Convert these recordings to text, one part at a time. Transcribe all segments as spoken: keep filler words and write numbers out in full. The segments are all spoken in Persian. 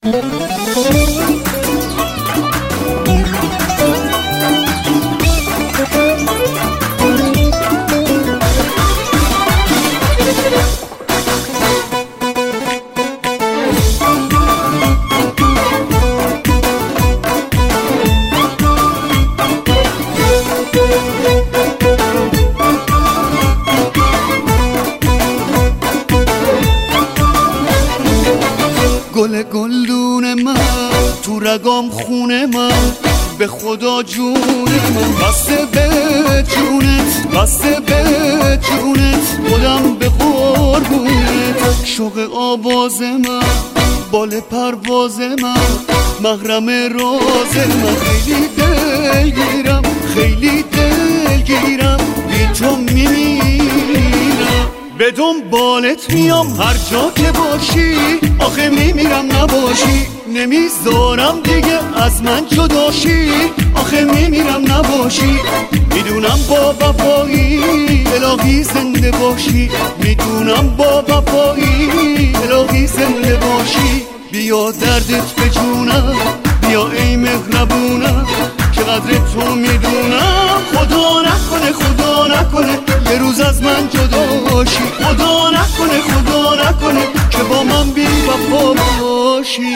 گل گلدون من تو رگام خونه من، به خدا جون من بسته به جونت، بسته به جونت، خودم به قربونت. شوق آواز من، بال پرواز من، محرم راز من. خیلی دلگیرم، خیلی دلگیرم، بی تو میمیرم. به دنبالت میام هر جا که باشی، آخه میمیرم نباشی. نمیذارم دیگه از من جداشی، آخه میمیرم نباشی. میدونم با وفایی الهی زنده باشی، میدونم با وفایی الهی زنده باشی. بیا دردت به جونم، بیا ای مهربونم، که قدر تو میدونم. خدا نکنه، خدا نکنه یه روز از من جدا باشی. خدا نکنه، خدا نکنه که با من بی وفا باشی.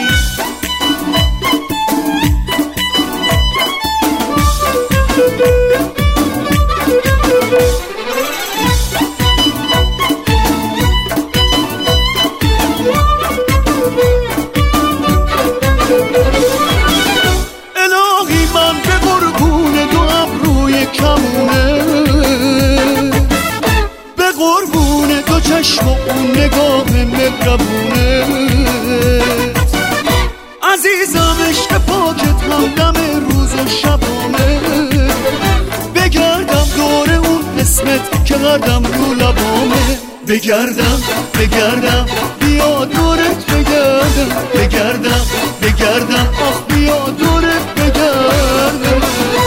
الهی من به قربون دو ابروی کمونه، به قربون دو چشم و اون نگاه مهربونه. عزیزم عشق پاکت همدم روز و شبامه، بگردم دور اون اسمت که قدم رو لبامه. بگردم بگردم بیا دورت بگردم، بگردم بگردم آخ بیا دورت بگردم.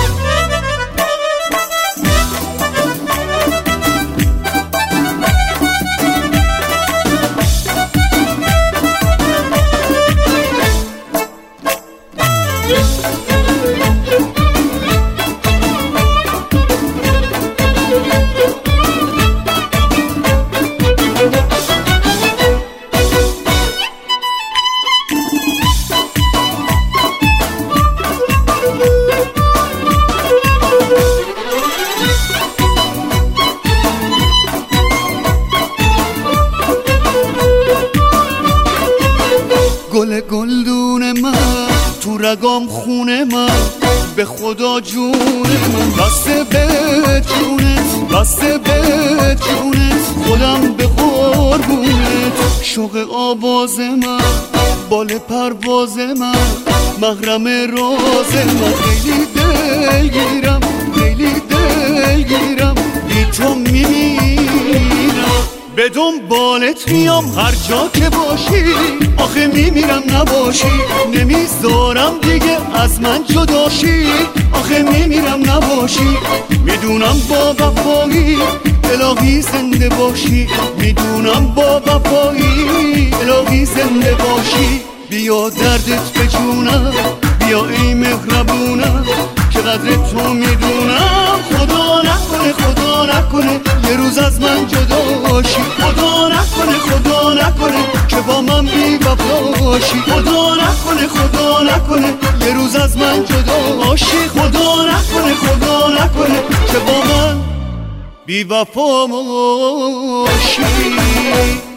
گل گلدون من تو رگام خونه من، به خدا جون من بسته به جونت، بسته به جونت، خودم به قربونت. شوق آواز من، بال پرواز من، محرم راز من. خیلی دلگیرم، خیلی دلگیرم، بی تو میمیرم. به دنبالت میام هر جا که باشی، آخه میمیرم نباشی. نمیذارم دیگه از من جداشی، آخه میمیرم نباشی. میدونم با وفایی الهی زنده باشی، میدونم با وفایی الهی زنده باشی. بیا دردت به جونم، بیا ای مهربونم، که قدر تو میدونم. خدا نکنه، خدا نکنه یه روز از من جدا باشی. خدا نکنه، خدا نکنه که با من بی وفا باشی. خدا نکنه، خدا نکنه یه روز از من جدا باشی. خدا نکنه، خدا نکنه که با من بی وفا باشی.